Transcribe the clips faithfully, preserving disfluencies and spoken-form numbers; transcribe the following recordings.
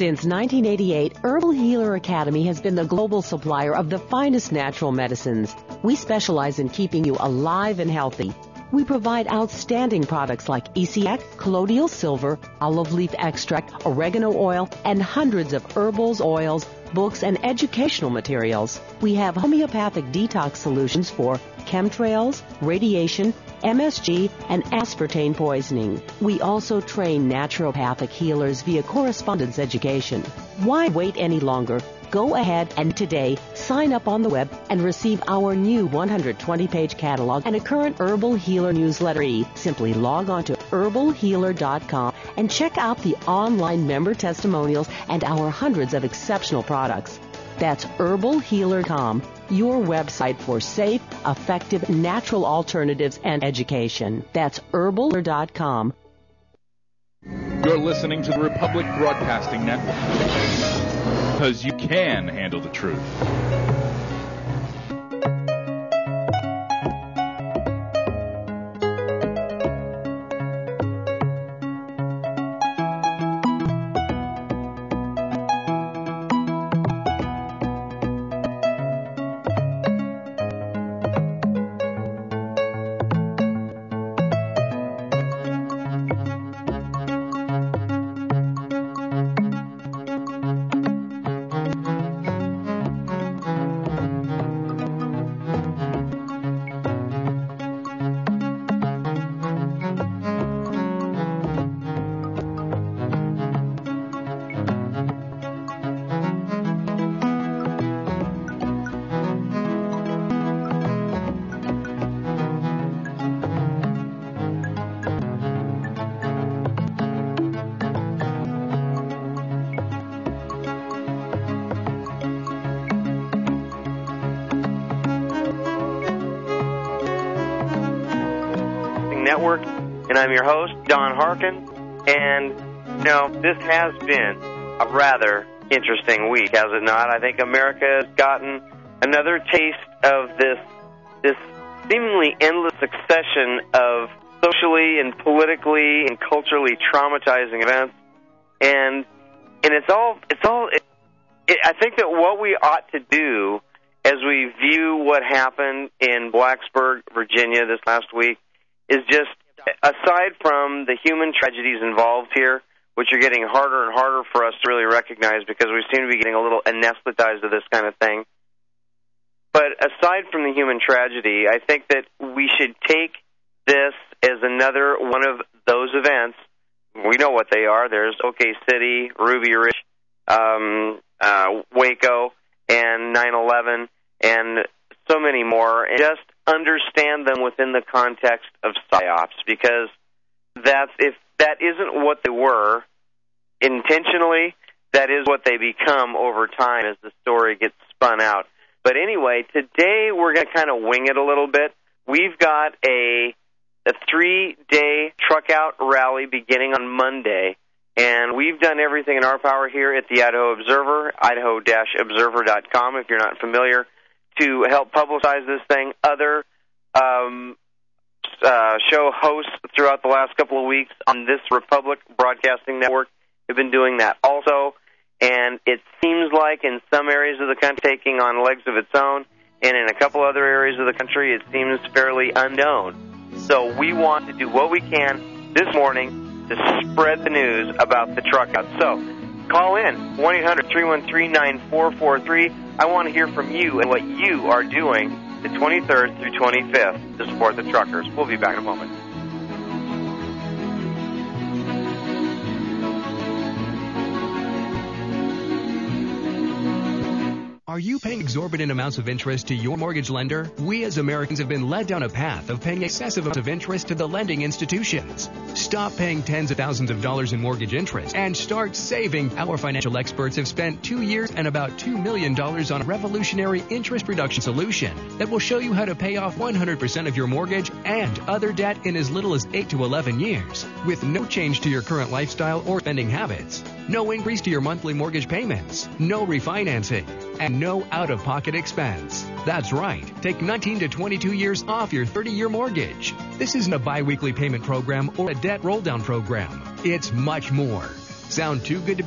Since nineteen eighty-eight, Herbal Healer Academy has been the global supplier of the finest natural medicines. We specialize in keeping you alive and healthy. We provide outstanding products like E C X, colloidal silver, olive leaf extract, oregano oil, and hundreds of herbals, oils, books, and educational materials. We have homeopathic detox solutions for chemtrails, radiation, M S G, and aspartame poisoning. We also train naturopathic healers via correspondence education. Why wait any longer? Go ahead and today sign up on the web and receive our new one hundred twenty page catalog and a current Herbal Healer newsletter. Simply log on to herbal healer dot com and check out the online member testimonials and our hundreds of exceptional products. That's herbal healer dot com, your website for safe, effective, natural alternatives and education. That's herbal healer dot com. You're listening to the Republic Broadcasting Network, because you can handle the truth. Network, and I'm your host, Don Harkin, and, you know, this has been a rather interesting week, has it not? I think America has gotten another taste of this, this seemingly endless succession of socially and politically and culturally traumatizing events, and, and it's all, it's all, it, it, I think that what we ought to do as we view what happened in Blacksburg, Virginia this last week is just, aside from the human tragedies involved here, which are getting harder and harder for us to really recognize because we seem to be getting a little anesthetized to this kind of thing. But aside from the human tragedy, I think that we should take this as another one of those events. We know what they are. There's OK City, Ruby Ridge, um, uh, Waco, and nine eleven, and so many more, and just understand them within the context of psyops, because that's, if that isn't what they were intentionally, that is what they become over time as the story gets spun out. But anyway, today we're going to kind of wing it a little bit. We've got a, a three-day truck-out rally beginning on Monday, and we've done everything in our power here at the Idaho Observer, idaho dash observer dot com, if you're not familiar, to help publicize this thing. Other um, uh, show hosts throughout the last couple of weeks on this Republic Broadcasting Network have been doing that also, and it seems like in some areas of the country taking on legs of its own, and in a couple other areas of the country it seems fairly unknown. So we want to do what we can this morning to spread the news about the truck out. So call in, one eight hundred three one three nine four four three. I want to hear from you and what you are doing the twenty-third through twenty-fifth to support the truckers. We'll be back in a moment. Are you paying exorbitant amounts of interest to your mortgage lender? We as Americans have been led down a path of paying excessive amounts of interest to the lending institutions. Stop paying tens of thousands of dollars in mortgage interest and start saving. Our financial experts have spent two years and about two million dollars on a revolutionary interest reduction solution that will show you how to pay off one hundred percent of your mortgage and other debt in as little as eight to eleven years, with no change to your current lifestyle or spending habits, no increase to your monthly mortgage payments, no refinancing, and no out-of-pocket expense. That's right. Take nineteen to twenty-two years off your thirty-year mortgage. This isn't a bi-weekly payment program or a debt roll-down program. It's much more. Sound too good to be?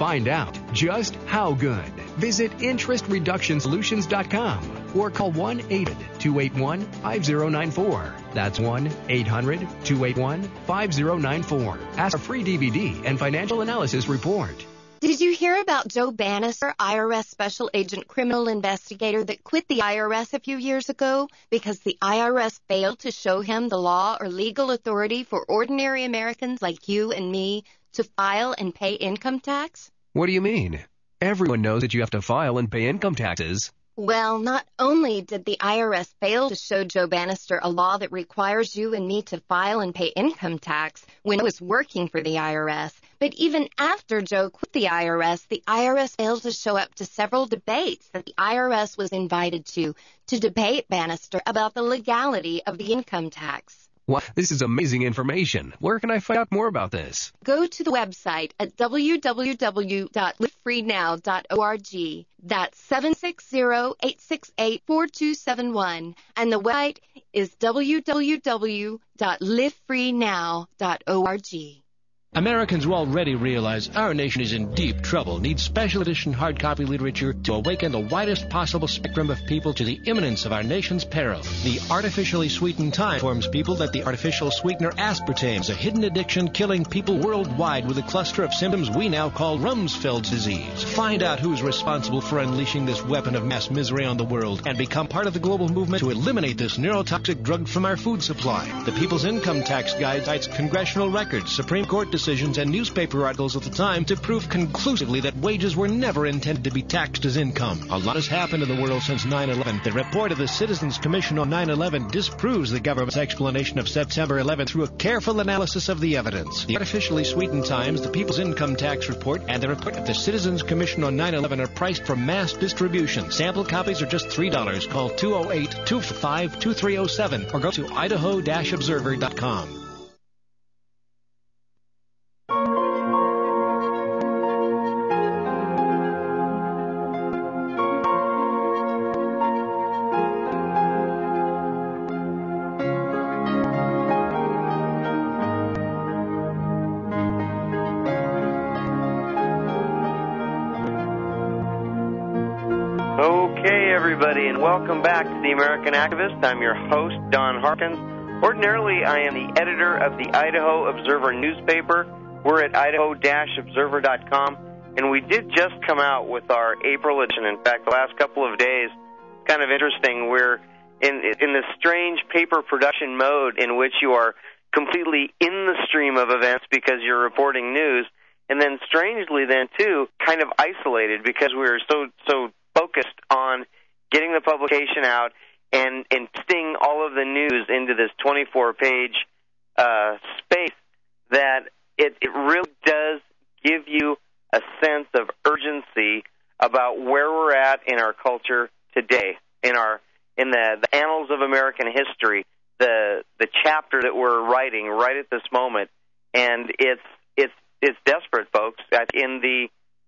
Find out just how good. Visit interest reduction solutions dot com or call one eight hundred two eight one five zero nine four. That's one eight hundred two eight one five zero nine four. Ask for a free D V D and financial analysis report. Did you hear about Joe Bannister, I R S Special Agent Criminal Investigator that quit the I R S a few years ago because the I R S failed to show him the law or legal authority for ordinary Americans like you and me to file and pay income tax? What do you mean? Everyone knows that you have to file and pay income taxes. Well, not only did the I R S fail to show Joe Bannister a law that requires you and me to file and pay income tax when he was working for the I R S, but even after Joe quit the I R S, the I R S failed to show up to several debates that the I R S was invited to, to debate Bannister about the legality of the income tax. What? This is amazing information. Where can I find out more about this? Go to the website at w w w dot live free now dot org. That's seven six zero, eight six eight, four two seven one. And the website is w w w dot live free now dot org. Americans will already realize our nation is in deep trouble, needs special edition hard copy literature to awaken the widest possible spectrum of people to the imminence of our nation's peril. The artificially sweetened Time informs people that the artificial sweetener aspartame is a hidden addiction killing people worldwide with a cluster of symptoms we now call Rumsfeld's disease. Find out who's responsible for unleashing this weapon of mass misery on the world and become part of the global movement to eliminate this neurotoxic drug from our food supply. The People's Income Tax Guide cites congressional records, Supreme Court decisions, decisions and newspaper articles of the time to prove conclusively that wages were never intended to be taxed as income. A lot has happened in the world since nine eleven. The report of the Citizens Commission on nine eleven disproves the government's explanation of September eleventh through a careful analysis of the evidence. The artificially sweetened Times, the People's Income Tax Report, and the report of the Citizens Commission on nine eleven are priced for mass distribution. Sample copies are just three dollars. Call two oh eight, two five, two three oh seven or go to idaho dash observer dot com. And welcome back to The American Activist. I'm your host, Don Harkins. Ordinarily, I am the editor of the Idaho Observer newspaper. We're at idaho dash observer dot com, and we did just come out with our April edition. In fact, the last couple of days, kind of interesting. We're in, in this strange paper production mode in which you are completely in the stream of events because you're reporting news, and then strangely then, too, kind of isolated because we're so, so focused on getting the publication out and, and sting all of the news into this twenty-four page uh, space that it, it really does give you a sense of urgency about where we're at in our culture today, in our in the, the annals of American history, the the chapter that we're writing right at this moment, and it's it's it's desperate, folks. In the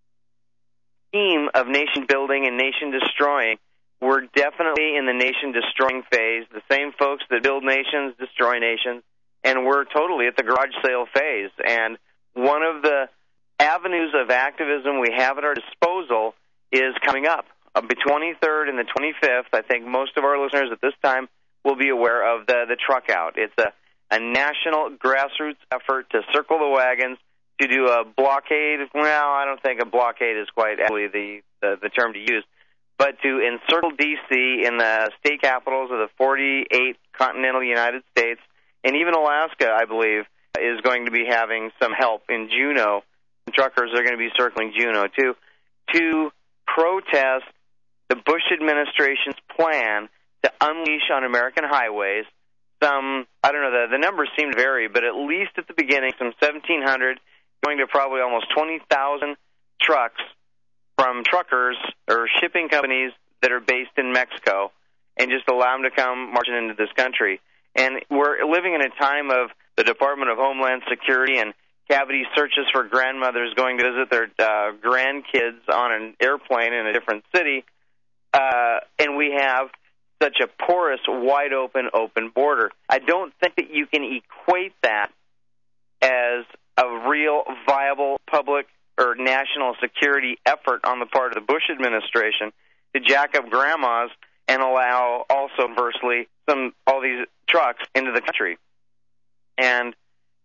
theme of nation building and nation destroying, we're definitely in the nation-destroying phase. The same folks that build nations destroy nations, and we're totally at the garage sale phase. And one of the avenues of activism we have at our disposal is coming up. On the twenty-third and the twenty-fifth, I think most of our listeners at this time will be aware of the, the truck out. It's a, a national grassroots effort to circle the wagons, to do a blockade. Well, I don't think a blockade is quite actually the, the, the term to use, but to encircle D C in the state capitals of the forty-eight continental United States, and even Alaska, I believe, is going to be having some help in Juneau. Truckers are going to be circling Juneau, too, to protest the Bush administration's plan to unleash on American highways some, I don't know, the, the numbers seem to vary, but at least at the beginning, some seventeen hundred, going to probably almost twenty thousand trucks from truckers or shipping companies that are based in Mexico, and just allow them to come marching into this country. And we're living in a time of the Department of Homeland Security and cavity searches for grandmothers going to visit their uh, grandkids on an airplane in a different city, uh, and we have such a porous, wide-open, open border. I don't think that you can equate that as a real, viable public or national security effort on the part of the Bush administration to jack up grandmas and allow also, conversely, some all these trucks into the country. And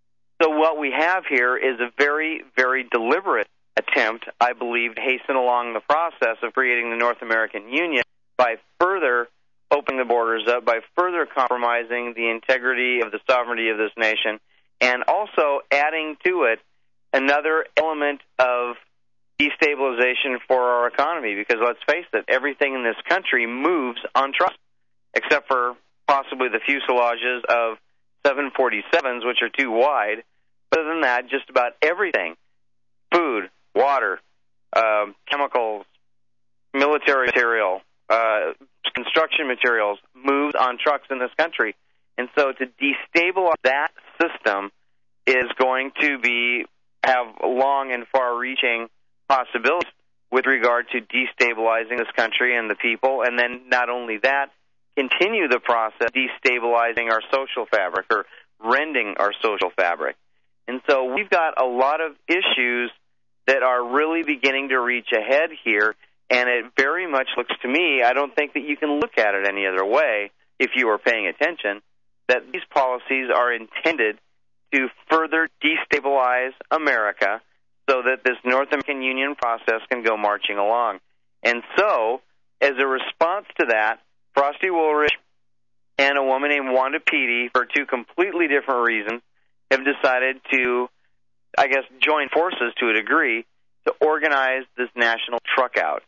so what we have here is a very, very deliberate attempt, I believe, to hasten along the process of creating the North American Union by further opening the borders up, by further compromising the integrity of the sovereignty of this nation, and also adding to it another element of destabilization for our economy, because let's face it, everything in this country moves on trucks, except for possibly the fuselages of seven forty-sevens, which are too wide. Other than that, just about everything, food, water, uh, chemicals, military material, uh, construction materials, moves on trucks in this country. And so to destabilize that system is going to be have long and far-reaching possibilities with regard to destabilizing this country and the people, and then not only that, continue the process of destabilizing our social fabric or rending our social fabric. And so we've got a lot of issues that are really beginning to reach a head here, and it very much looks to me, I don't think that you can look at it any other way if you are paying attention, that these policies are intended to further destabilize America so that this North American Union process can go marching along. And so, as a response to that, Frosty Woolrich and a woman named Wanda Peaty, for two completely different reasons, have decided to, I guess, join forces to a degree to organize this national truck out.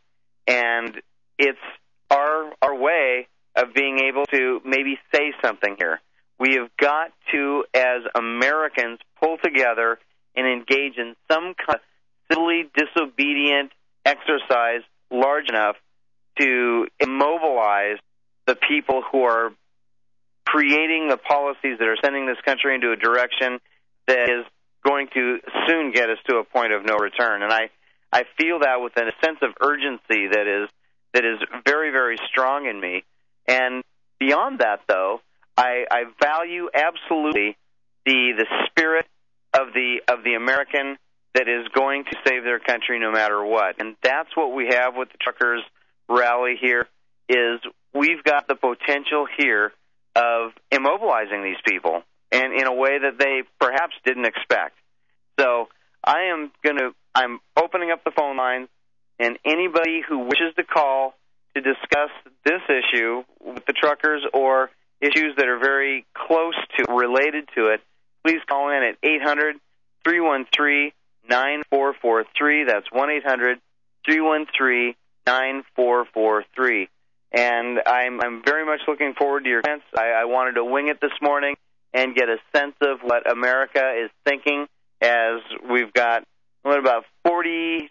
And it's our our way of being able to maybe say something here. We have got to, as Americans, pull together and engage in some kind of civilly disobedient exercise large enough to immobilize the people who are creating the policies that are sending this country into a direction that is going to soon get us to a point of no return. And I, I feel that with a sense of urgency that is that is very, very strong in me. And beyond that, though, I, I value absolutely the the spirit of the of the American that is going to save their country no matter what. And that's what we have with the truckers rally here, is we've got the potential here of immobilizing these people, and in a way that they perhaps didn't expect. So I am going to I'm opening up the phone lines, and anybody who wishes to call to discuss this issue with the truckers or issues that are very close to, related to it, please call in at eight hundred, three one three, nine four four three. That's one eight hundred, three one three, nine four four three. And I'm I'm very much looking forward to your comments. I, I wanted to wing it this morning and get a sense of what America is thinking, as we've got, what, about forty,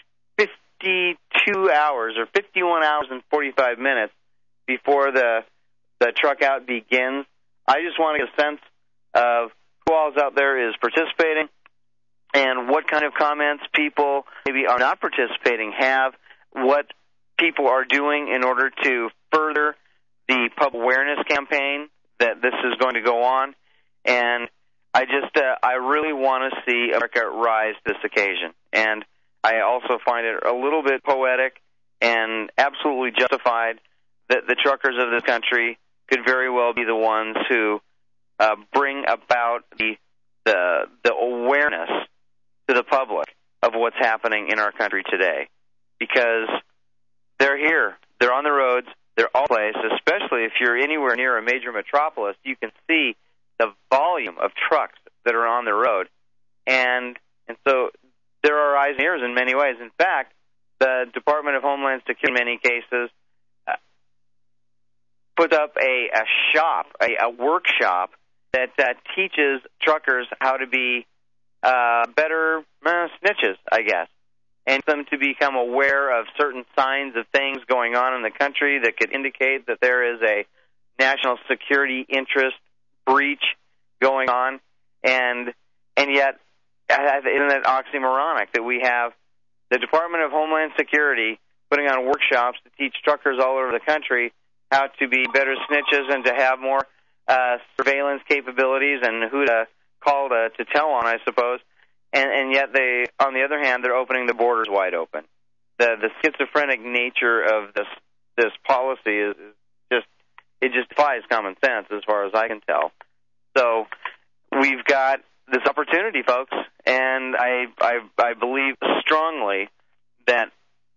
fifty-two hours or fifty-one hours and forty-five minutes before the the truck out begins. I just want to get a sense of who else out there is participating and what kind of comments people maybe are not participating have, what people are doing in order to further the public awareness campaign that this is going to go on. And I just, uh, I really want to see America rise to this occasion. And I also find it a little bit poetic and absolutely justified that the truckers of this country could very well be the ones who uh, bring about the, the the awareness to the public of what's happening in our country today. Because they're here, they're on the roads, they're all place, especially if you're anywhere near a major metropolis, you can see the volume of trucks that are on the road. And and so there are eyes and ears in many ways. In fact, the Department of Homeland Security, in many cases, uh, put up a, a shop, a, a workshop that uh, teaches truckers how to be uh, better uh, snitches, I guess, and them to become aware of certain signs of things going on in the country that could indicate that there is a national security interest breach going on. And and yet, isn't it oxymoronic that we have the Department of Homeland Security putting on workshops to teach truckers all over the country how to be better snitches and to have more uh, surveillance capabilities and who to call to, to tell on, I suppose. and, and yet they, on the other hand, they're opening the borders wide open. The the schizophrenic nature of this this policy is, is just it just defies common sense as far as I can tell. So we've got this opportunity, folks, and I I, I believe strongly that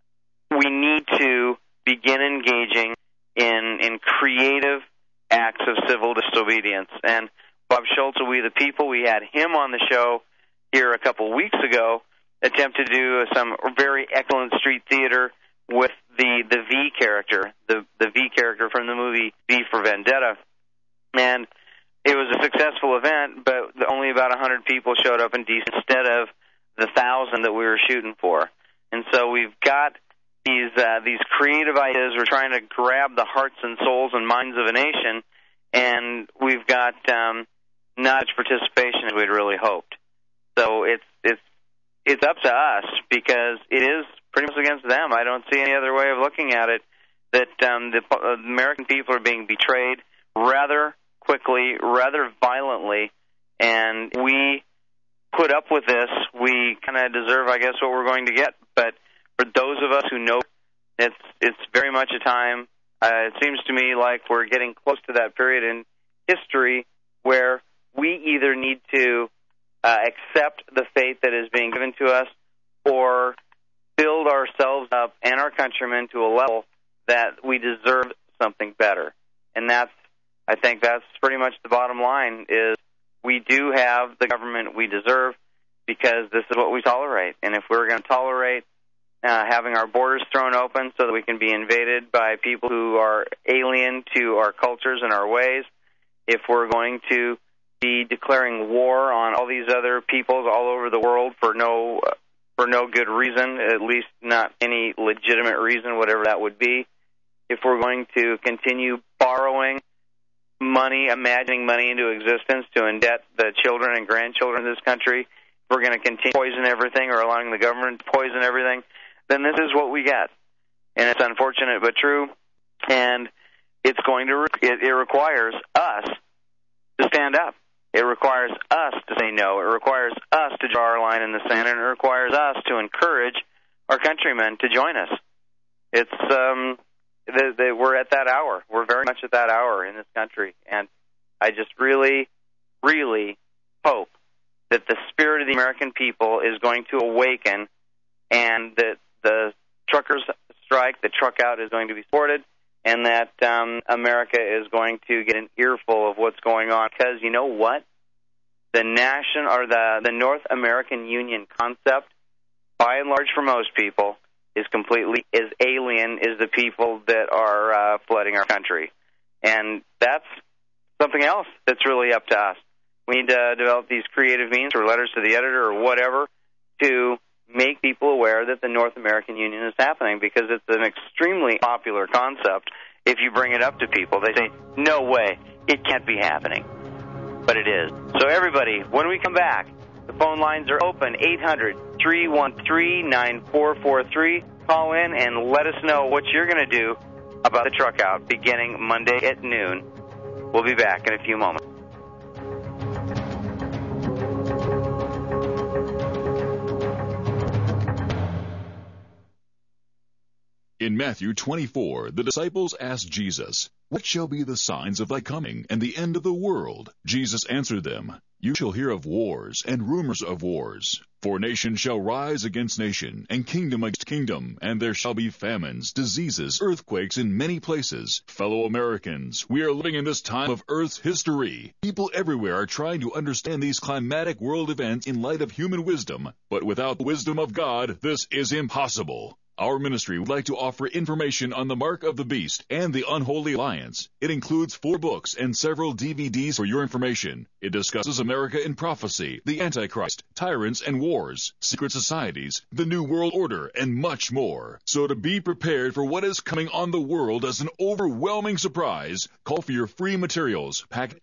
we need to begin engaging in in creative acts of civil disobedience. And Bob Schultz of We the People, we had him on the show here a couple weeks ago, attempted to do some very excellent street theater with the the V character, the the V character from the movie V for Vendetta, and it was a successful event, but only about one hundred people showed up in D C instead of the thousand that we were shooting for. And so we've got these uh, these creative ideas. We're trying to grab the hearts and souls and minds of a nation, and we've got um, not as much participation as we'd really hoped. So it's it's it's up to us, because it is pretty much against them. I don't see any other way of looking at it, that um, the uh, American people are being betrayed rather quickly, rather violently, and we put up with this. We kind of deserve, I guess, what we're going to get. But for those of us who know, it's it's very much a time, uh, it seems to me like we're getting close to that period in history where we either need to uh, accept the fate that is being given to us, or build ourselves up and our countrymen to a level that we deserve something better. And that's, I think that's pretty much the bottom line, is we do have the government we deserve, because this is what we tolerate. And if we're going to tolerate uh, having our borders thrown open so that we can be invaded by people who are alien to our cultures and our ways, if we're going to be declaring war on all these other peoples all over the world for no uh, for no good reason, at least not any legitimate reason, whatever that would be, if we're going to continue borrowing money, imagining money into existence to indebt the children and grandchildren of this country, if we're going to continue to poison everything, or allowing the government to poison everything, then this is what we get. And it's unfortunate but true, and it's going to, it, it requires us to stand up. It requires us to say no. It requires us to draw our line in the sand, and it requires us to encourage our countrymen to join us. It's um, they, they, we're at that hour. We're very much at that hour in this country, and I just really, really hope that the spirit of the American people is going to awaken, and that the truckers' strike, the truck out, is going to be supported, and that um, America is going to get an earful of what's going on. Because you know what? The nation, or the, the North American Union concept, by and large for most people, is completely as alien as the people that are uh, flooding our country. And that's something else that's really up to us. We need to develop these creative means, or letters to the editor, or whatever, to make people aware that the North American Union is happening, because it's an extremely popular concept. If you bring it up to people, they say, no way, it can't be happening. But it is. So everybody, when we come back, the phone lines are open, eight hundred, three one three, nine four four three. Call in and let us know what you're going to do about the truck out beginning Monday at noon. We'll be back in a few moments. In Matthew twenty-four, the disciples asked Jesus, "What shall be the signs of thy coming and the end of the world?" Jesus answered them, "You shall hear of wars and rumors of wars. For nation shall rise against nation, and kingdom against kingdom, and there shall be famines, diseases, earthquakes in many places." Fellow Americans, we are living in this time of Earth's history. People everywhere are trying to understand these climatic world events in light of human wisdom, but without the wisdom of God, this is impossible. Our ministry would like to offer information on the Mark of the Beast and the Unholy Alliance. It includes four books and several D V Ds for your information. It discusses America in prophecy, the Antichrist, tyrants and wars, secret societies, the New World Order, and much more. So to be prepared for what is coming on the world as an overwhelming surprise, call for your free materials, packet F,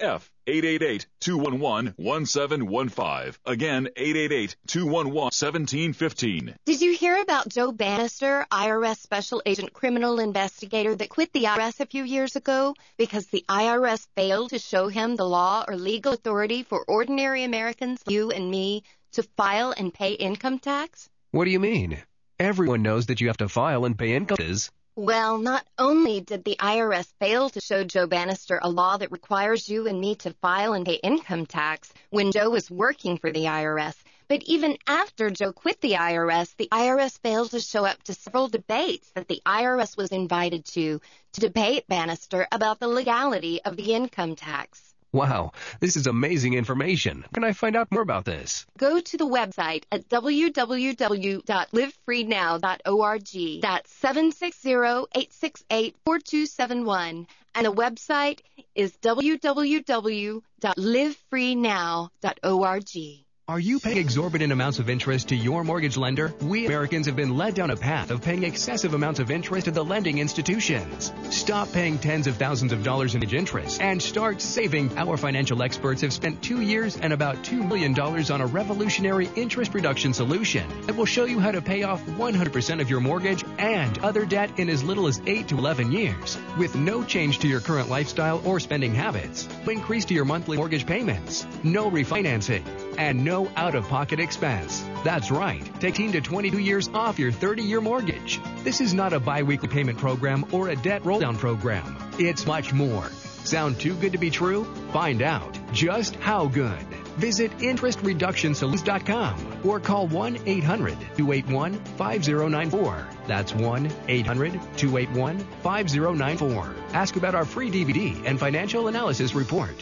eight eight eight, two one one, one seven one five. Again, eight eight eight, two one one, one seven one five. Did you hear about Joe Bannister, I R S Special Agent Criminal Investigator that quit the I R S a few years ago because the I R S failed to show him the law or legal authority for ordinary Americans, you and me, to file and pay income tax? What do you mean? Everyone knows that you have to file and pay income taxes. Well, not only did the I R S fail to show Joe Bannister a law that requires you and me to file and pay income tax when Joe was working for the I R S, but even after Joe quit the I R S, the I R S failed to show up to several debates that the I R S was invited to to debate Bannister about the legality of the income tax. Wow, this is amazing information. Can I find out more about this? Go to the website at w w w dot live free now dot org. That's seven six zero, eight six eight, four two seven one. And the website is w w w dot live free now dot org. Are you paying exorbitant amounts of interest to your mortgage lender? We Americans have been led down a path of paying excessive amounts of interest to the lending institutions. Stop paying tens of thousands of dollars in interest and start saving. Our financial experts have spent two years and about two million dollars on a revolutionary interest reduction solution that will show you how to pay off one hundred percent of your mortgage and other debt in as little as eight to eleven years with no change to your current lifestyle or spending habits. Increase to your monthly mortgage payments, no refinancing, and no out-of-pocket expense. That's right. Take eighteen to twenty-two years off your thirty-year mortgage. This is not a bi-weekly payment program or a debt roll-down program. It's much more. Sound too good to be true? Find out just how good. Visit interest reduction solutions dot com or call one eight hundred, two eight one, five zero nine four. That's one eight hundred, two eight one, five zero nine four. Ask about our free D V D and financial analysis report.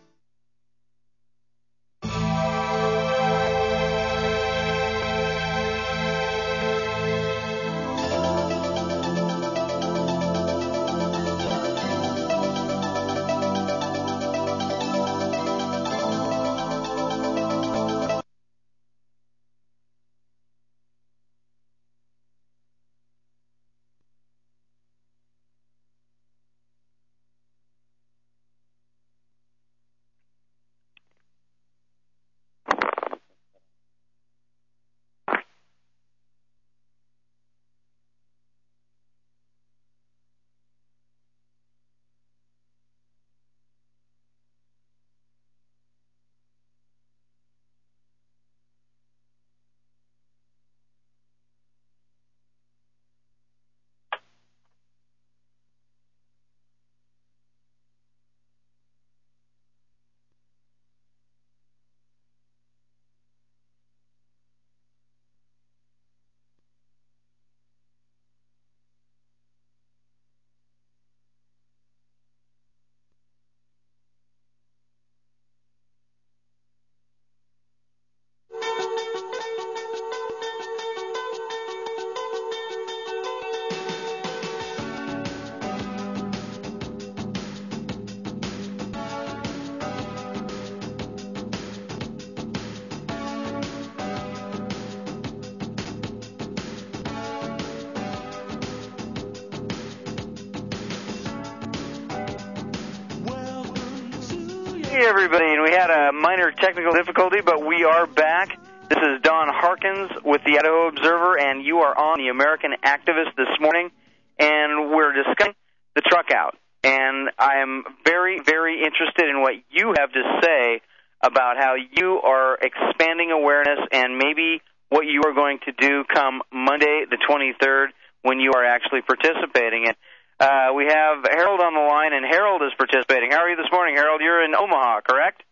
Hey, everybody, and we had a minor technical difficulty, but we are back. This is Don Harkins with the Idaho Observer, and you are on the American Activist this morning, and we're discussing the truck out. And I am very, very interested in what you have to say about how you are expanding awareness and maybe what you are going to do come Monday the twenty-third when you are actually participating. And Uh, we have Harold on the line, and Harold is participating. How are you this morning, Harold? You're in Omaha, correct?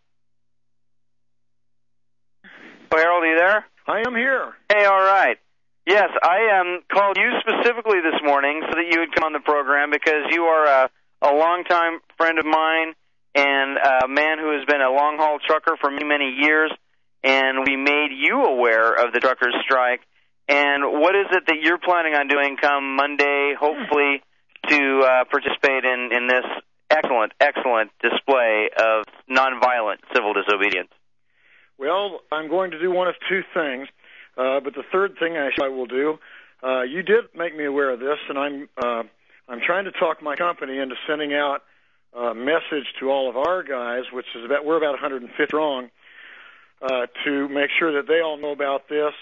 Oh, Harold, are you there? I am here. Hey, all right. Yes, I um, called you specifically this morning so that you would come on the program because you are a, a longtime friend of mine and a man who has been a long-haul trucker for many, many years, and we made you aware of the truckers' strike. And what is it that you're planning on doing come Monday, hopefully, to uh, participate in, in this excellent, excellent display of nonviolent civil disobedience? Well, I'm going to do one of two things, uh, but the third thing I, I will do, uh, you did make me aware of this, and I'm uh, I'm trying to talk my company into sending out uh, message to all of our guys, which is about, we're about one hundred fifty strong, uh, to make sure that they all know about this.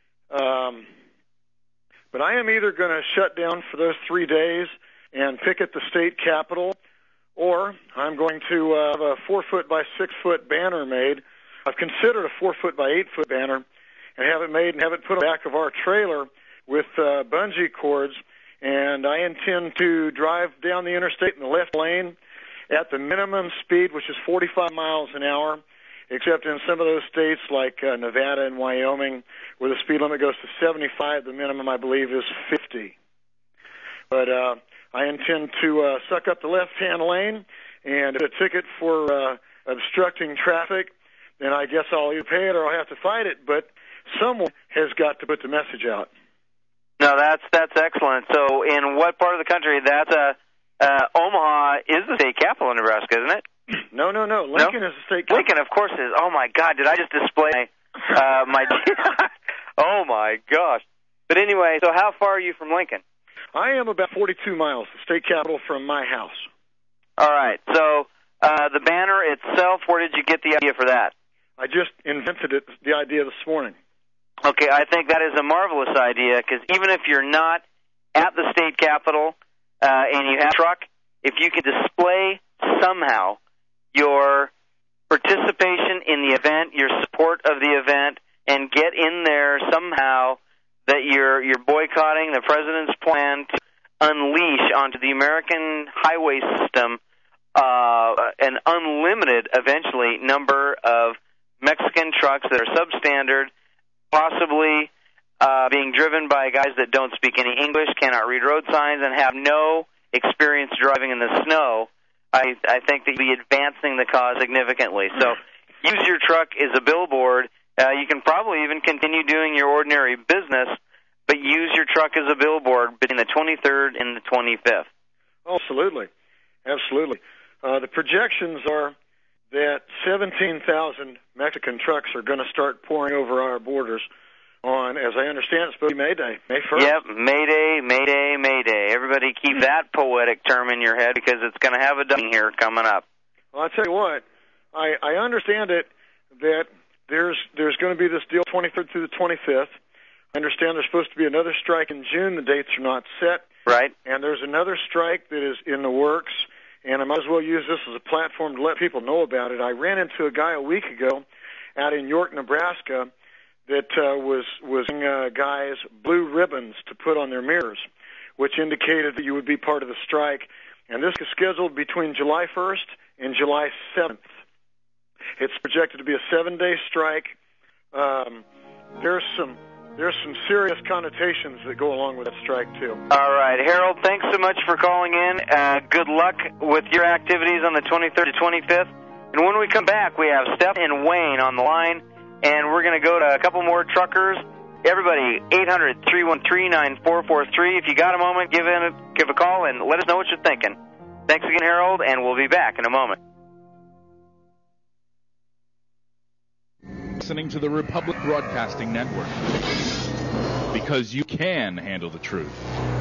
Um, but I am either going to shut down for those three days and picket the state capitol, or I'm going to uh, have a four-foot by six-foot banner made. I've considered a four-foot by eight-foot banner and have it made and have it put on the back of our trailer with uh, bungee cords, and I intend to drive down the interstate in the left lane at the minimum speed, which is forty-five miles an hour, except in some of those states like uh, Nevada and Wyoming, where the speed limit goes to seventy-five, the minimum, I believe, is fifty. But uh, I intend to uh, suck up the left-hand lane, and if it's a ticket for uh, obstructing traffic, then I guess I'll either pay it or I'll have to fight it, but someone has got to put the message out. No, that's that's excellent. So in what part of the country? That's uh, uh, Omaha is the state capital of Nebraska, isn't it? No, no, no. Lincoln no? is the state capital. Lincoln, of course, is. Oh, my God, did I just display my... Uh, my oh, my gosh. But anyway, so how far are you from Lincoln? I am about forty-two miles, the state capital, from my house. All right. So uh, the banner itself, where did you get the idea for that? I just invented it, the idea this morning. Okay, I think that is a marvelous idea, because even if you're not at the state capitol uh, and you have a truck, if you can display somehow your participation in the event, your support of the event, and get in there somehow that you're you're boycotting the president's plan to unleash onto the American highway system uh, an unlimited, eventually, number of Mexican trucks that are substandard, possibly uh, being driven by guys that don't speak any English, cannot read road signs, and have no experience driving in the snow. I, I think that you'll be advancing the cause significantly. So use your truck as a billboard. Uh, you can probably even continue doing your ordinary business, but use your truck as a billboard between the twenty-third and the twenty-fifth. Oh, absolutely. Absolutely. Uh, the projections are that seventeen thousand Mexican trucks are going to start pouring over our borders on, as I understand, it's supposed to be May Day, May first. Yep, May Day, May Day, May Day. Everybody keep that poetic term in your head, because it's going to have a ding here coming up. Well, I'll tell you what, I, I understand it that there's there's going to be this deal twenty-third through the twenty-fifth. I understand there's supposed to be another strike in June. The dates are not set. Right. And there's another strike that is in the works, and I might as well use this as a platform to let people know about it. I ran into a guy a week ago out in York, Nebraska, that uh, was was uh, guys blue ribbons to put on their mirrors, which indicated that you would be part of the strike. And this is scheduled between July first and July seventh. It's projected to be a seven-day strike. Um, there's some there's some serious connotations that go along with that strike, too. All right, Harold, thanks so much for calling in. Uh, good luck with your activities on the twenty-third to twenty-fifth. And when we come back, we have Steph and Wayne on the line, and we're going to go to a couple more truckers. Everybody, eight hundred, three one three, nine four four three. If you got a moment, give in a, give a call and let us know what you're thinking. Thanks again, Harold, and we'll be back in a moment. Listening to the Republic Broadcasting Network, because you can handle the truth.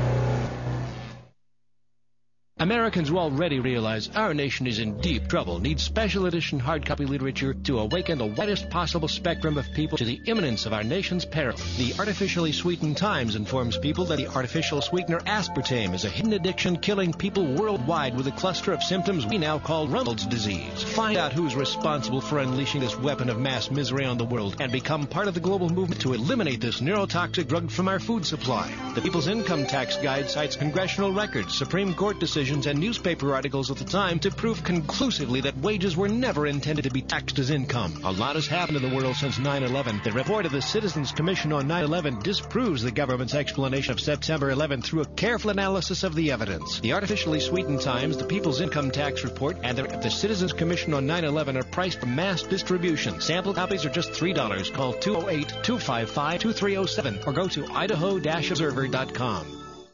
Americans will already realize our nation is in deep trouble, needs special edition hard copy literature to awaken the widest possible spectrum of people to the imminence of our nation's peril. The Artificially Sweetened Times informs people that the artificial sweetener aspartame is a hidden addiction killing people worldwide with a cluster of symptoms we now call Reynolds disease. Find out who's responsible for unleashing this weapon of mass misery on the world and become part of the global movement to eliminate this neurotoxic drug from our food supply. The People's Income Tax Guide cites congressional records, Supreme Court decisions, and newspaper articles at the time to prove conclusively that wages were never intended to be taxed as income. A lot has happened in the world since nine eleven. The report of the Citizens Commission on nine eleven disproves the government's explanation of September eleventh through a careful analysis of the evidence. The Artificially Sweetened Times, the People's Income Tax Report, and the, the Citizens Commission on nine eleven are priced for mass distribution. Sample copies are just three dollars. Call two oh eight, two five five, two three oh seven or go to idaho dash observer dot com.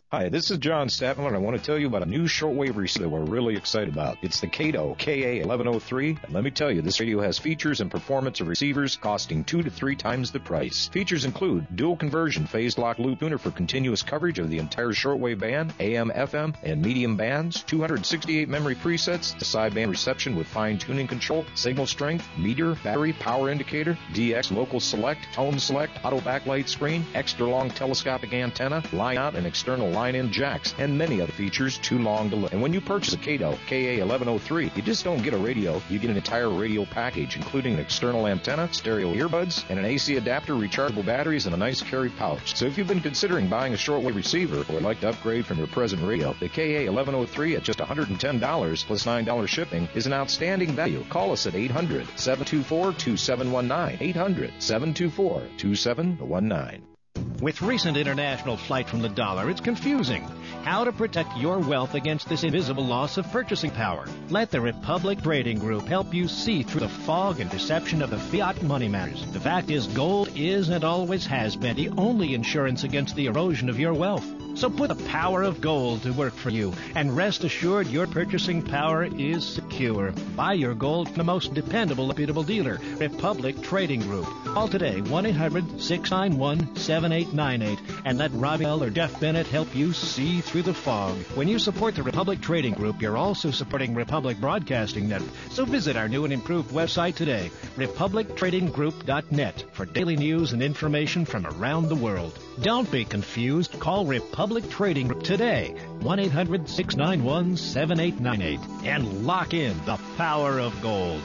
Hi, this is John Statler, and I want to tell you about a new shortwave receiver that we're really excited about. It's the Kato K A eleven oh three, and let me tell you, this radio has features and performance of receivers costing two to three times the price. Features include dual conversion phase lock loop tuner for continuous coverage of the entire shortwave band, A M, F M, and medium bands, two hundred sixty-eight memory presets, the sideband reception with fine tuning control, signal strength, meter, battery, power indicator, D X local select, tone select, auto backlight screen, extra long telescopic antenna, line out and external line-in jacks, and many other features too long to list. And when you purchase a Kato K A eleven oh three, you just don't get a radio, you get an entire radio package, including an external antenna, stereo earbuds, and an A C adapter, rechargeable batteries, and a nice carry pouch. So if you've been considering buying a shortwave receiver or would like to upgrade from your present radio, the K A eleven oh three at just one hundred ten dollars plus nine dollars shipping is an outstanding value. Call us at eight hundred, seven two four, two seven one nine, eight hundred, seven two four, two seven one nine. With recent international flight from the dollar, it's confusing. How to protect your wealth against this invisible loss of purchasing power. Let the Republic Trading Group help you see through the fog and deception of the fiat money matters. The fact is, gold is and always has been the only insurance against the erosion of your wealth. So put the power of gold to work for you, and rest assured your purchasing power is secure. Buy your gold from the most dependable, reputable dealer, Republic Trading Group. Call today, one eight hundred, six nine one, seven eight nine eight, and let Robbie Bell or Jeff Bennett help you see through the fog. When you support the Republic Trading Group, you're also supporting Republic Broadcasting Network. So visit our new and improved website today, republic trading group dot net, for daily news and information from around the world. Don't be confused. Call Republic Trading Group today, one eight hundred, six nine one, seven eight nine eight, and lock in the power of gold.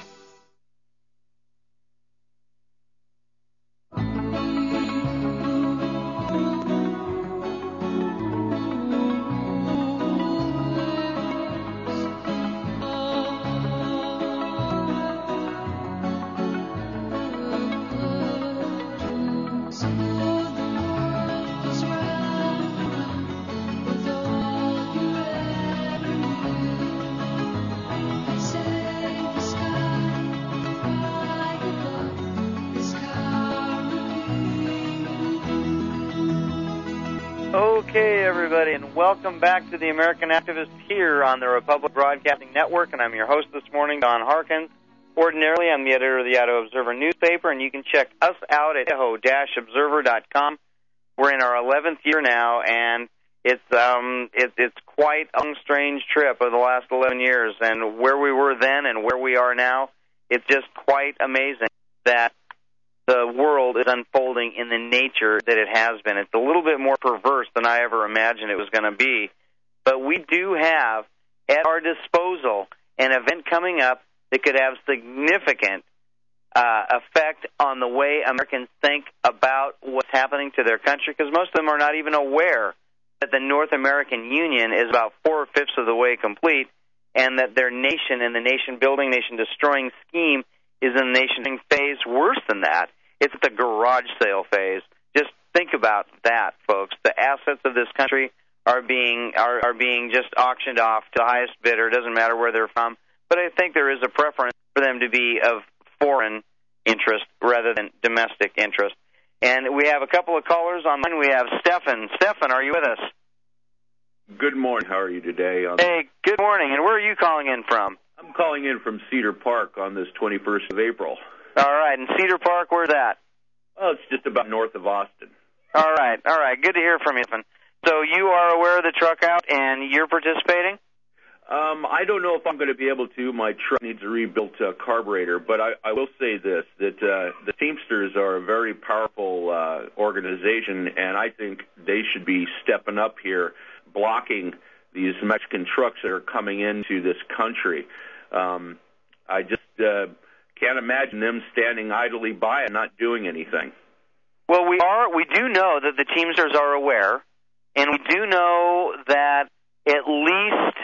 Okay, everybody, and welcome back to the American Activist here on the Republic Broadcasting Network, and I'm your host this morning, Don Harkins. Ordinarily, I'm the editor of the Idaho Observer newspaper, and you can check us out at idaho dash observer dot com. We're in our eleventh year now, and it's um it, it's quite a strange trip of the last eleven years, and where we were then and where we are now, it's just quite amazing that the world is unfolding in the nature that it has been. It's a little bit more perverse than I ever imagined it was going to be. But we do have at our disposal an event coming up that could have significant uh, effect on the way Americans think about what's happening to their country, because most of them are not even aware that the North American Union is about four-fifths of the way complete, and that their nation and the nation-building, nation-destroying scheme is in the nation phase. Worse than that, it's the garage sale phase. Just think about that, folks. The assets of this country are being are, are being just auctioned off to the highest bidder. It doesn't matter where they're from. But I think there is a preference for them to be of foreign interest rather than domestic interest. And we have a couple of callers online. We have Stefan. Stefan, are you with us? Good morning. How are you today? Um, hey, good morning. And where are you calling in from? I'm calling in from Cedar Park on this twenty-first of April. All right. And Cedar Park, where's that? Oh, it's just about north of Austin. All right. All right. Good to hear from you, Stefan. So you are aware of the truck out, and you're participating? Um, I don't know if I'm going to be able to. My truck needs a rebuilt uh, carburetor, but I, I will say this, that uh, the Teamsters are a very powerful uh, organization, and I think they should be stepping up here, blocking these Mexican trucks that are coming into this country. Um, I just uh, can't imagine them standing idly by and not doing anything. Well, we are. We do know that the Teamsters are aware, and we do know that at least,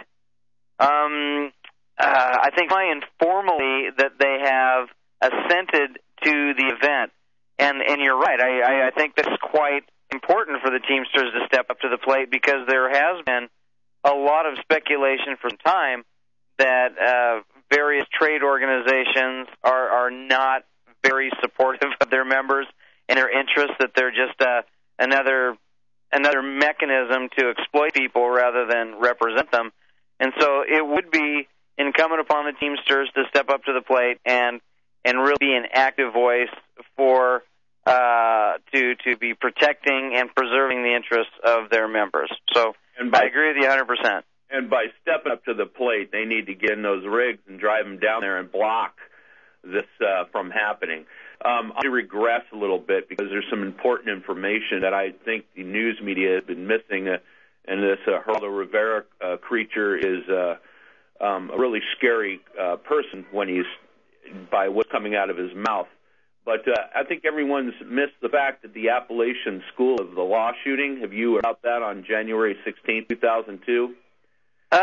um, uh, I think informally, that they have assented to the event. And and you're right. I, I, I think that's quite important for the Teamsters to step up to the plate, because there has been a lot of speculation for some time that uh, various trade organizations are, are not very supportive of their members and their interests, that they're just uh, another another mechanism to exploit people rather than represent them. And so it would be incumbent upon the Teamsters to step up to the plate and and really be an active voice for uh, to to be protecting and preserving the interests of their members. So and by, I agree with you one hundred percent. And by stepping up to the plate, they need to get in those rigs and drive them down there and block this uh, from happening. Um, I regress a little bit because there's some important information that I think the news media has been missing, uh, and this uh, Geraldo Rivera uh, creature is uh, um, a really scary uh, person when he's by what's coming out of his mouth. But uh, I think everyone's missed the fact that the Appalachian School of the Law shooting, have you heard about that on January sixteenth, two thousand two? Uh,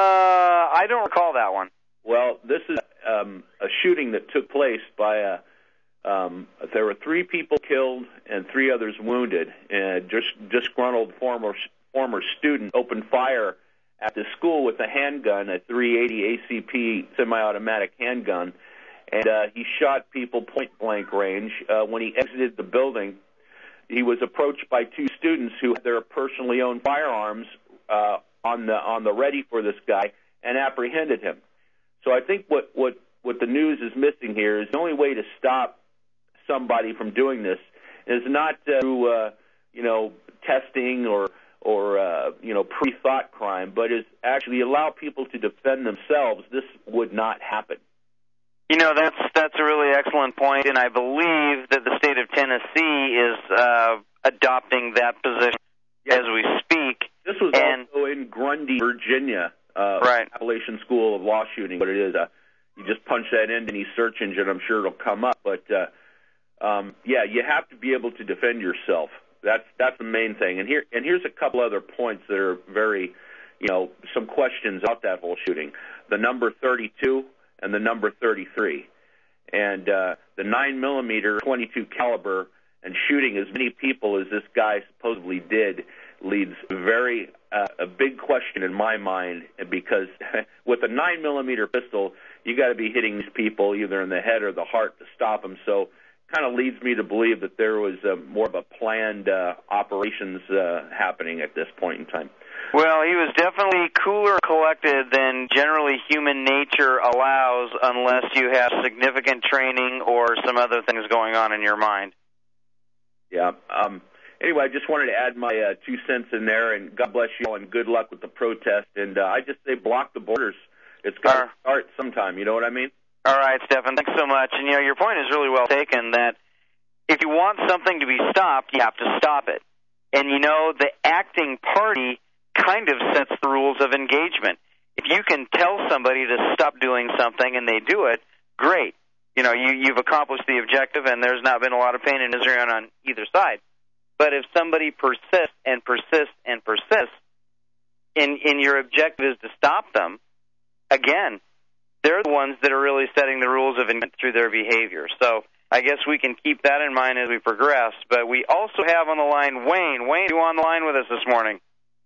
I don't recall that one. Well, this is um, a shooting that took place by a Um, there were three people killed and three others wounded. And just disgruntled former former student opened fire at the school with a handgun, a three eighty A C P semi-automatic handgun, and uh, he shot people point-blank range. Uh, when he exited the building, he was approached by two students who had their personally owned firearms uh, on the on the ready for this guy and apprehended him. So I think what what what the news is missing here is the only way to stop somebody from doing this is not uh, through, uh, you know, testing or, or uh, you know, pre-thought crime, but is actually allow people to defend themselves. This would not happen. You know, that's that's a really excellent point, and I believe that the state of Tennessee is uh, adopting that position yes. as we speak. This was and, also in Grundy, Virginia, uh, right. Appalachian School of Law shooting. What it is, uh, you just punch that into any search engine, I'm sure it'll come up, but uh, Um, yeah, you have to be able to defend yourself. That's that's the main thing. And here and here's a couple other points that are very, you know, some questions about that whole shooting. The number thirty-two and the number thirty-three, and uh, the nine millimeter twenty-two caliber, and shooting as many people as this guy supposedly did leads very uh, a big question in my mind, because with a nine millimeter pistol, you got to be hitting these people either in the head or the heart to stop them. So kind of leads me to believe that there was uh, more of a planned uh, operations uh, happening at this point in time. Well, he was definitely cooler collected than generally human nature allows unless you have significant training or some other things going on in your mind. Yeah. Um, anyway, I just wanted to add my uh, two cents in there, and God bless you all, and good luck with the protest. And uh, I just say block the borders. It's got to start sometime, you know what I mean? All right, Stephan, thanks so much. And, you know, your point is really well taken, that if you want something to be stopped, you have to stop it. And, you know, the acting party kind of sets the rules of engagement. If you can tell somebody to stop doing something and they do it, great. You know, you, you've accomplished the objective, and there's not been a lot of pain and misery on, on either side. But if somebody persists and persists and persists, and, and your objective is to stop them, again, they're the ones that are really setting the rules of engagement through their behavior. So I guess we can keep that in mind as we progress. But we also have on the line Wayne. Wayne, you on the line with us this morning?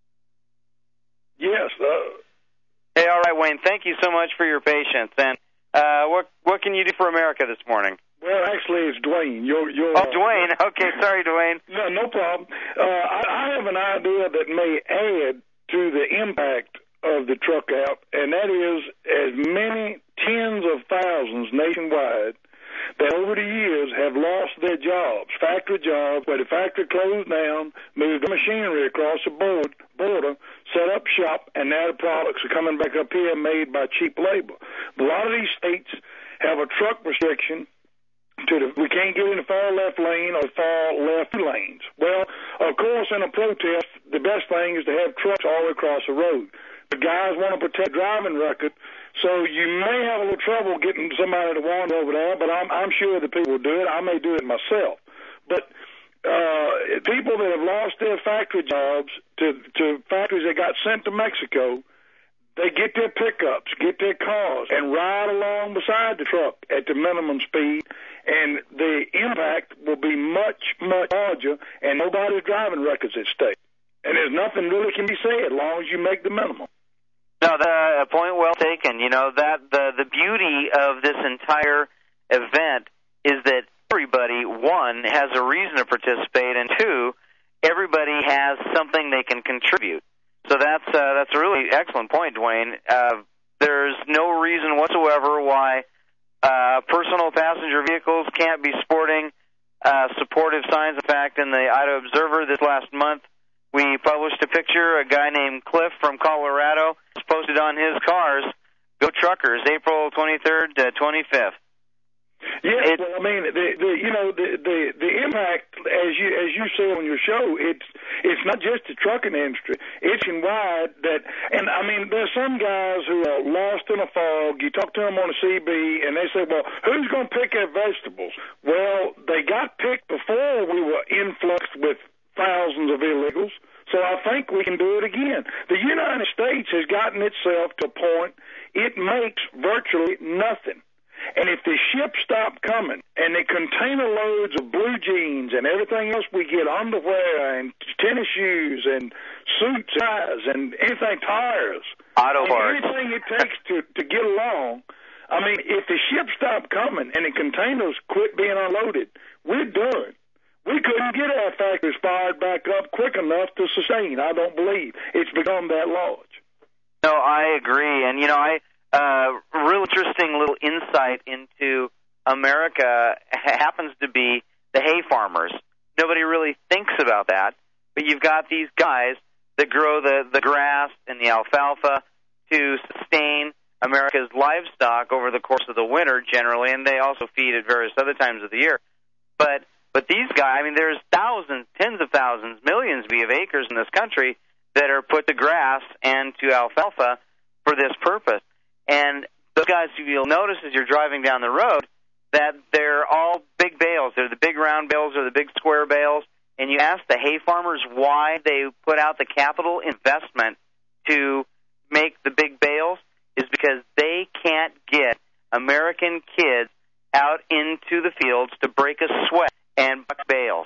Yes. Uh... Hey, all right, Wayne. Thank you so much for your patience. And uh, what what can you do for America this morning? Well, actually, it's Dwayne. You're, you're, oh, Dwayne. Okay, sorry, Dwayne. No, no problem. Uh, I, I have an idea that may add to the impact of the truck out, and that is as many tens of thousands nationwide that over the years have lost their jobs, factory jobs, where the factory closed down, moved the machinery across the board, border, set up shop, and now the products are coming back up here made by cheap labor. A lot of these states have a truck restriction to the, we can't get in the far left lane or far left lanes. Well, of course, in a protest, the best thing is to have trucks all the way across the road. The guys want to protect driving record, so you may have a little trouble getting somebody to wander over there, but I'm, I'm sure the people will do it. I may do it myself. But uh, people that have lost their factory jobs to, to factories that got sent to Mexico, they get their pickups, get their cars, and ride along beside the truck at the minimum speed, and the impact will be much, much larger, and nobody's driving records at stake. And there's nothing really can be said as long as you make the minimum. No, the point well taken. You know, that the the beauty of this entire event is that everybody, one, has a reason to participate, and two, everybody has something they can contribute. So that's uh, that's a really excellent point, Dwayne. Uh, there's no reason whatsoever why uh, personal passenger vehicles can't be sporting uh, supportive signs. In fact, in the Idaho Observer this last month, we published a picture. A guy named Cliff from Colorado posted on his cars, "Go Truckers," April twenty-third to twenty-fifth. Yes, it, well, I mean, the, the you know the, the the impact, as you as you say on your show, it's it's not just the trucking industry. It's wide that, and I mean, there's some guys who are lost in a fog. You talk to them on a C B, and they say, "Well, who's going to pick our vegetables?" Well, they got picked before we were influxed with thousands of illegals. So I think we can do it again. The United States has gotten itself to a point it makes virtually nothing. And if the ships stop coming and the container loads of blue jeans and everything else we get, underwear and tennis shoes and suits, ties and anything, tires, auto parts, anything it takes to, to get along, I mean, if the ships stop coming and the containers quit being unloaded, we're done. We couldn't get our factories fired back up quick enough to sustain. I don't believe it's become that large. No, I agree. And, you know, I... Uh, real interesting little insight into America happens to be the hay farmers. Nobody really thinks about that, but you've got these guys that grow the, the grass and the alfalfa to sustain America's livestock over the course of the winter generally, and they also feed at various other times of the year. But but these guys, I mean, there's thousands, tens of thousands, millions of acres in this country that are put to grass and to alfalfa for this purpose. And those guys, you'll notice as you're driving down the road, that they're all big bales. They're the big round bales or the big square bales. And you ask the hay farmers why they put out the capital investment to make the big bales, is because they can't get American kids out into the fields to break a sweat and buck bales.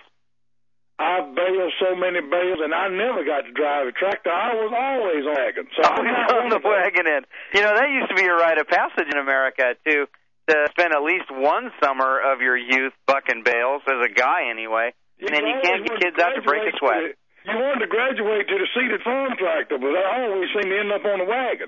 I've baled so many bales, and I never got to drive a tractor. I was always on the wagon. So always on the wagon end. You know, that used to be a rite of passage in America, too, to spend at least one summer of your youth bucking bales, as a guy anyway. You and then you can't get kids out to break a sweat. To, you wanted to graduate to the seated farm tractor, but I always seem to end up on the wagon.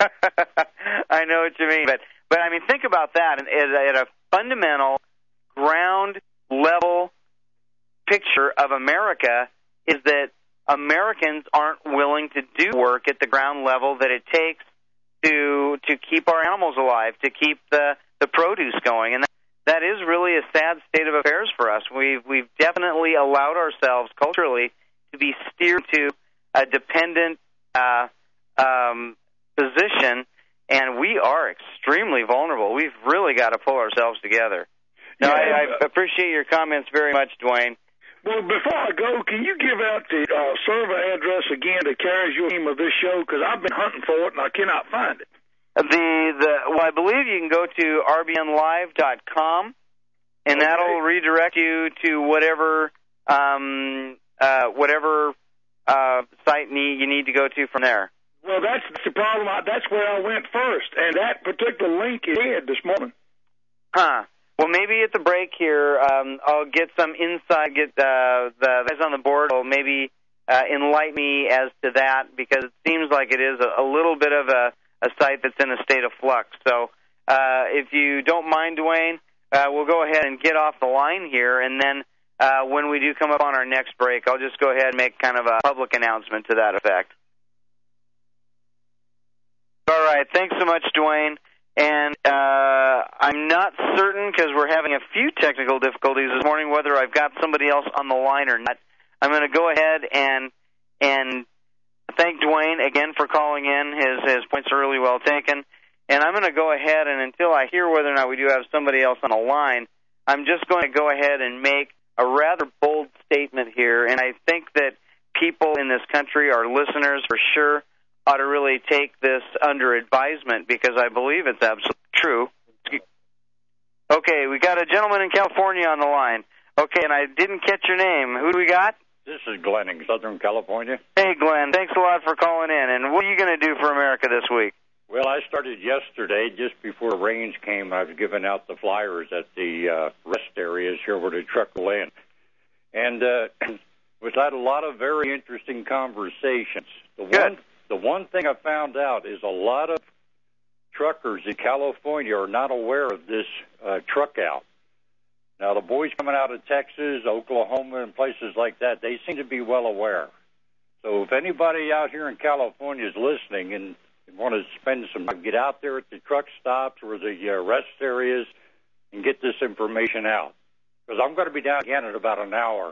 I know what you mean. But, but I mean, think about that. At a fundamental, ground-level picture of America is that Americans aren't willing to do work at the ground level that it takes to to keep our animals alive, to keep the, the produce going. And that, that is really a sad state of affairs for us. We've, we've definitely allowed ourselves culturally to be steered to a dependent uh, um, position, and we are extremely vulnerable. We've really got to pull ourselves together. No, yeah, I, I appreciate your comments very much, Dwayne. Well, before I go, can you give out the uh, server address again that carries your name of this show? Because I've been hunting for it and I cannot find it. The the well, I believe you can go to r b n live dot com, and okay. That'll redirect you to whatever um, uh, whatever uh, site need, you need to go to from there. Well, that's the problem. I, that's where I went first, and that particular link is dead this morning. Huh. Well, maybe at the break here, um, I'll get some insight, get uh, the guys on the board will maybe uh, enlighten me as to that, because it seems like it is a, a little bit of a, a site that's in a state of flux. So uh, if you don't mind, Dwayne, uh, we'll go ahead and get off the line here, and then uh, when we do come up on our next break, I'll just go ahead and make kind of a public announcement to that effect. All right. Thanks so much, Dwayne. And uh, I'm not certain, because we're having a few technical difficulties this morning, whether I've got somebody else on the line or not. I'm going to go ahead and and thank Dwayne again for calling in. His his points are really well taken. And I'm going to go ahead, and until I hear whether or not we do have somebody else on the line, I'm just going to go ahead and make a rather bold statement here. And I think that people in this country, our listeners for sure, ought to really take this under advisement, because I believe it's absolutely true. Okay, we got a gentleman in California on the line. Okay, and I didn't catch your name. Who do we got? This is Glenn in Southern California. Hey, Glenn, thanks a lot for calling in. And what are you going to do for America this week? Well, I started yesterday, just before rains came. I was giving out the flyers at the uh, rest areas here where the truck will land. And uh, We've had a lot of very interesting conversations. The Good. one, the one thing I found out is a lot of truckers in California are not aware of this uh, truck out. Now, the boys coming out of Texas, Oklahoma, and places like that, they seem to be well aware. So if anybody out here in California is listening and want to spend some time, get out there at the truck stops or the uh, rest areas and get this information out. Because I'm going to be down again in about an hour.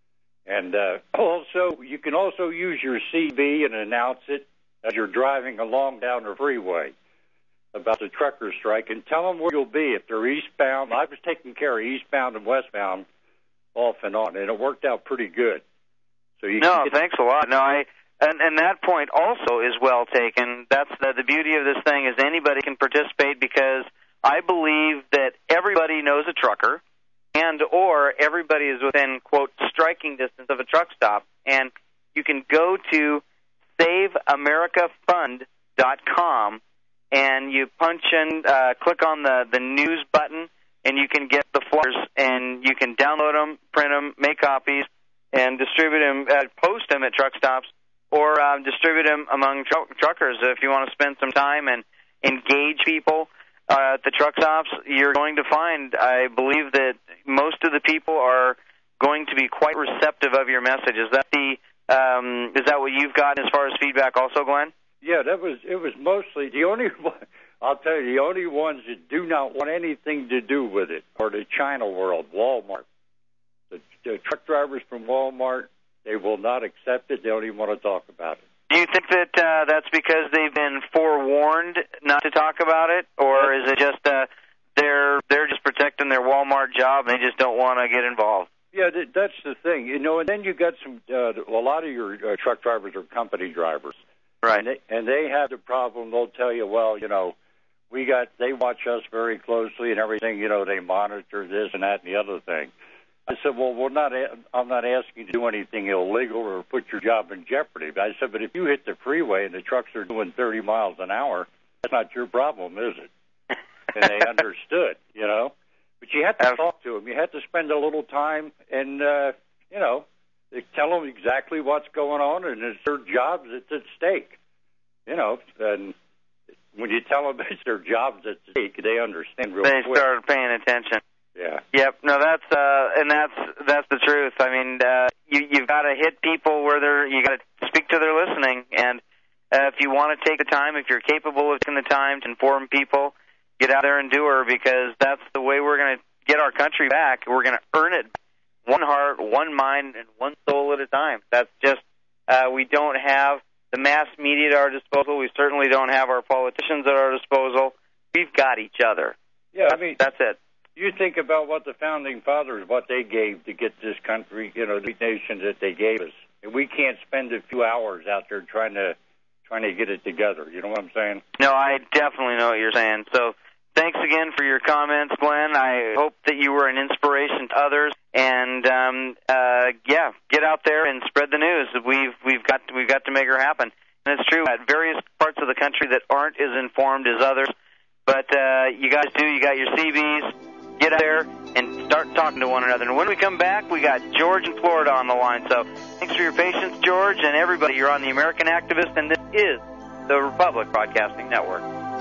And uh, also, you can also use your C B and announce it as you're driving along down the freeway about the trucker strike, and tell them where you'll be if they're eastbound. I was taking care of eastbound and westbound off and on, and it worked out pretty good. So you no, can get thanks a lot. No, I and, and that point also is well taken. That's the, the beauty of this thing is anybody can participate because I believe that everybody knows a trucker, and or everybody is within, quote, striking distance of a truck stop. And you can go to save america fund dot com, and you punch in, uh, click on the, the news button, and you can get the flyers, and you can download them, print them, make copies, and distribute them, uh, post them at truck stops, or um, distribute them among tr- truckers. If you want to spend some time and engage people uh, at the truck stops, you're going to find, I believe, that most of the people are going to be quite receptive of your message. Is that the um, is that what you've got as far as feedback also, Glenn? Yeah, that was it was mostly the only one, I'll tell you, the only ones that do not want anything to do with it are the China world, Walmart. The, the truck drivers from Walmart, they will not accept it. They don't even want to talk about it. Do you think that uh, that's because they've been forewarned not to talk about it, or is it just uh, they're they're just protecting their Walmart job and they just don't want to get involved? Yeah, that's the thing, you know. And then you got some uh, a lot of your uh, truck drivers are company drivers. Right. And they, and they have the problem. They'll tell you, well, you know, we got they watch us very closely and everything. You know, they monitor this and that and the other thing. I said, well, we're not. I'm not asking you to do anything illegal or put your job in jeopardy. But I said, but if you hit the freeway and the trucks are doing thirty miles an hour, that's not your problem, is it? And they understood, you know. But you had to talk to them. You had to spend a little time and, uh, you know, tell them exactly what's going on, and it's their jobs that's at stake. You know, and when you tell them it's their jobs at stake, they understand real they quick. They start paying attention. Yeah. Yep. No, that's uh, and that's that's the truth. I mean, uh, you you've got to hit people where they're. You got to speak to their listening, and uh, if you want to take the time, if you're capable of taking the time to inform people, get out there and do her, because that's the way we're going to get our country back. We're going to earn it, one heart, one mind, and one soul at a time. That's just uh, we don't have the mass media at our disposal. We certainly don't have our politicians at our disposal. We've got each other. Yeah, I mean that's it. You think about what the founding fathers, what they gave to get this country, you know, the nation that they gave us, and we can't spend a few hours out there trying to trying to get it together. You know what I'm saying? No, I definitely know what you're saying. So thanks again for your comments, Glenn. I hope that you were an inspiration to others, and um, uh, yeah, get out there and spread the news. We've we've got to, we've got to make her happen. And it's true at various parts of the country that aren't as informed as others, but uh, you guys do. You got your C Bs. Get out there and start talking to one another. And when we come back, we got George in Florida on the line. So thanks for your patience, George, and everybody. You're on the American Activist, and this is the Republic Broadcasting Network.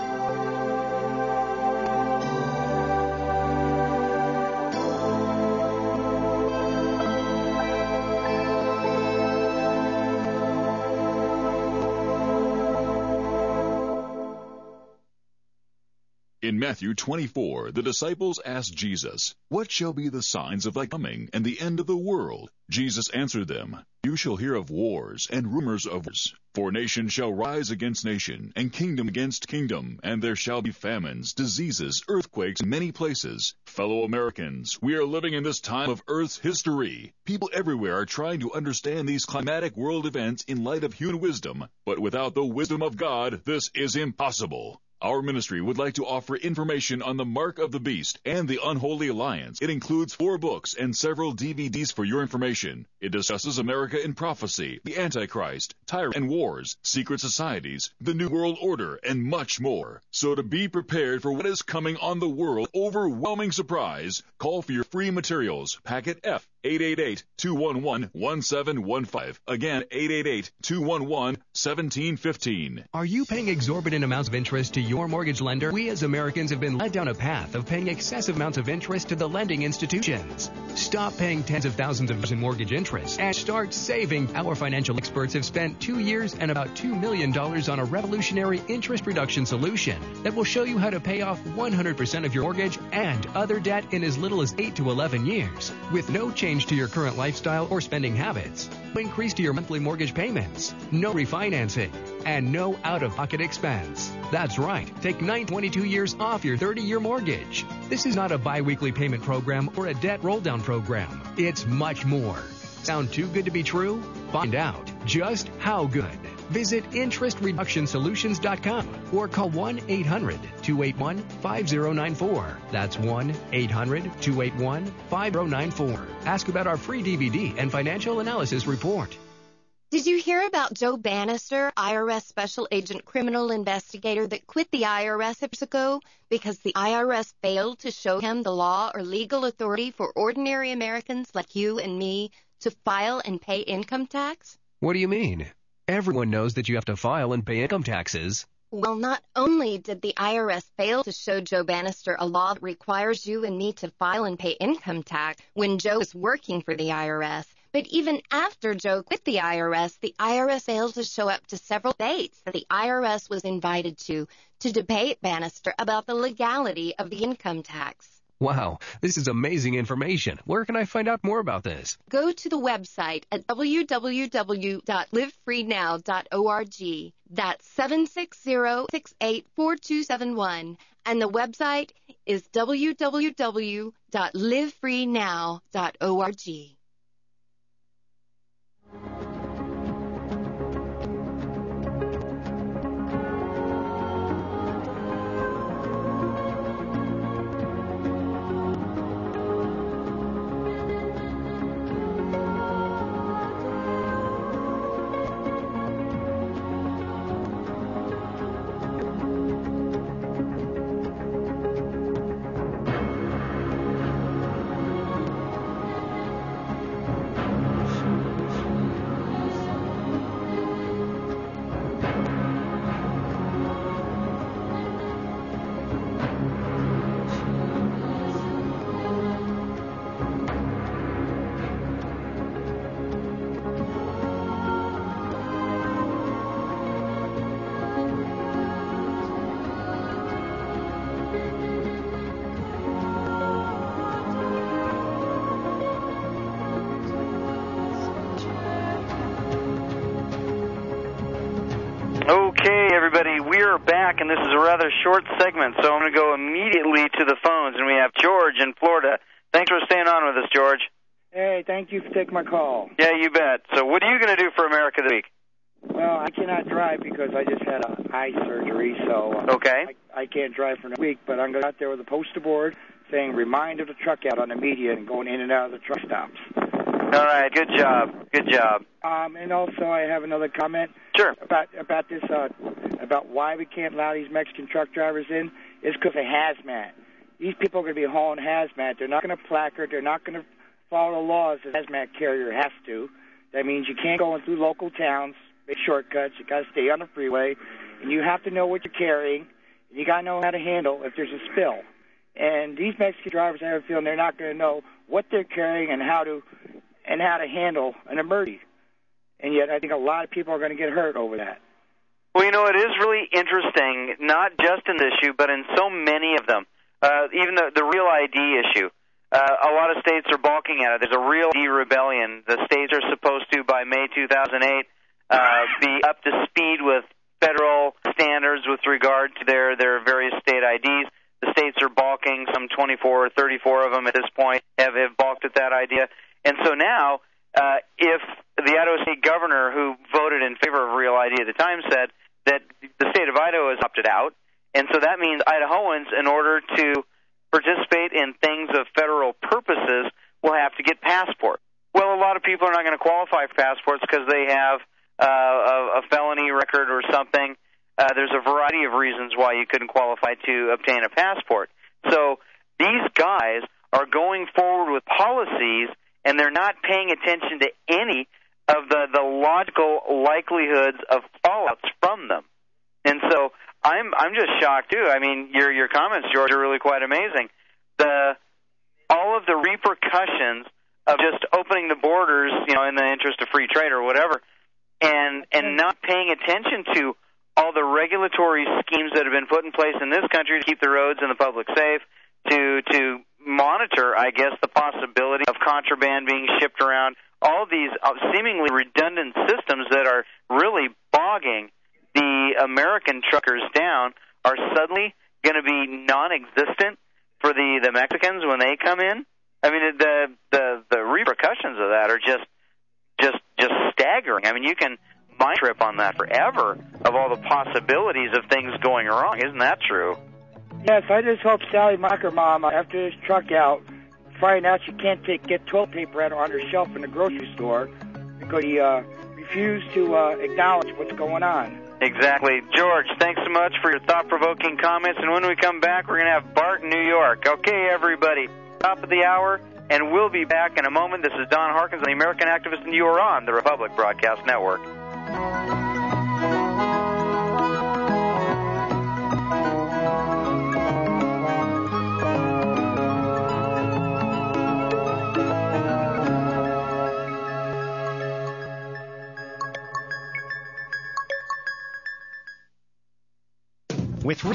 In Matthew twenty-four, the disciples asked Jesus, "What shall be the signs of thy coming and the end of the world?" Jesus answered them, "You shall hear of wars and rumors of wars. For nation shall rise against nation, and kingdom against kingdom, and there shall be famines, diseases, earthquakes in many places." Fellow Americans, we are living in this time of Earth's history. People everywhere are trying to understand these climatic world events in light of human wisdom, but without the wisdom of God, this is impossible. Our ministry would like to offer information on the Mark of the Beast and the Unholy Alliance. It includes four books and several D V Ds for your information. It discusses America in prophecy, the Antichrist, tyrant and wars, secret societies, the New World Order, and much more. So to be prepared for what is coming on the world, overwhelming surprise, call for your free materials, packet F, eight eight eight, two one one, one seven one five. Again, eight eight eight, two one one, one seven one five. Are you paying exorbitant amounts of interest to your mortgage lender? We as Americans have been led down a path of paying excessive amounts of interest to the lending institutions. Stop paying tens of thousands of dollars in mortgage interest and start saving. Our financial experts have spent two years and about two million dollars on a revolutionary interest reduction solution that will show you how to pay off one hundred percent of your mortgage and other debt in as little as eight to eleven years with no change to your current lifestyle or spending habits. Increase to your monthly mortgage payments, no refinancing, and no out-of-pocket expense. That's right. Take nine twenty-two years off your thirty-year mortgage. This is not a bi-weekly payment program or a debt roll-down program. It's much more. Sound too good to be true? Find out just how good. Visit interest reduction solutions dot com or call one eight hundred, two eight one, five zero nine four. That's one eight hundred, two eight one, five zero nine four. Ask about our free D V D and financial analysis report. Did you hear about Joe Bannister, I R S Special Agent Criminal Investigator that quit the I R S years ago because the I R S failed to show him the law or legal authority for ordinary Americans like you and me to file and pay income tax? What do you mean? Everyone knows that you have to file and pay income taxes. Well, not only did the I R S fail to show Joe Bannister a law that requires you and me to file and pay income tax when Joe was working for the I R S, but even after Joe quit the I R S, the I R S failed to show up to several dates that the I R S was invited to to debate Bannister about the legality of the income tax. Wow, this is amazing information. Where can I find out more about this? Go to the website at w w w dot live free now dot org. That's seven six zero, six eight four two seven one. And the website is w w w dot live free now dot org. Everybody, we're back, and this is a rather short segment, so I'm going to go immediately to the phones, and we have George in Florida. Thanks for staying on with us, George. Hey, thank you for taking my call. Yeah, you bet. So what are you going to do for America this week? Well, I cannot drive because I just had an eye surgery, so uh, okay. I, I can't drive for a week, but I'm going to go out there with a poster board saying, remind of the truck out on the media and going in and out of the truck stops. All right, good job, good job. Um, and also I have another comment. Sure. About about this, uh, about why we can't allow these Mexican truck drivers in is because of hazmat. These people are going to be hauling hazmat. They're not going to placard. They're not going to follow the laws as a hazmat carrier has to. That means you can't go in through local towns, make shortcuts. You got to stay on the freeway, and you have to know what you're carrying. And you got to know how to handle if there's a spill. And these Mexican drivers, I have a feeling they're not going to know what they're carrying and how to and how to handle an emergency. And yet I think a lot of people are going to get hurt over that. Well, you know, it is really interesting, not just in this issue, but in so many of them. Uh, even the, the Real I D issue. Uh, a lot of states are balking at it. There's a Real I D rebellion. The states are supposed to, by May two thousand eight, uh, be up to speed with federal standards with regard to their, their various state I Ds. The states are balking. Some twenty-four or thirty-four of them at this point have, have balked at that idea. And so now, uh, if the Idaho State governor, who voted in favor of Real I D at the time, said that the state of Idaho has opted out, and so that means Idahoans, in order to participate in things of federal purposes, will have to get passports. Well, a lot of people are not going to qualify for passports because they have uh, a, a felony record or something. Uh, there's a variety of reasons why you couldn't qualify to obtain a passport. So these guys are going forward with policies and they're not paying attention to any of the, the logical likelihoods of fallouts from them. And so I'm I'm just shocked too. I mean, your your comments, George, are really quite amazing. The all of the repercussions of just opening the borders, you know, in the interest of free trade or whatever, and and not paying attention to all the regulatory schemes that have been put in place in this country to keep the roads and the public safe, to to monitor, I guess, the possibility of contraband being shipped around, all these seemingly redundant systems that are really bogging the American truckers down are suddenly going to be non-existent for the, the Mexicans when they come in. I mean, the the the repercussions of that are just just just staggering. I mean, you can mind trip on that forever of all the possibilities of things going wrong. Isn't that true? Yes, I just hope Sally Mocker Mom, after this truck out, find out she can't take get toilet paper out on her shelf in the grocery store because he uh, refused to uh, acknowledge what's going on. Exactly. George, thanks so much for your thought-provoking comments. And when we come back, we're going to have Bart in New York. Okay, everybody, top of the hour, and we'll be back in a moment. This is Don Harkins, the American Activist, and you are on the Republic Broadcast Network.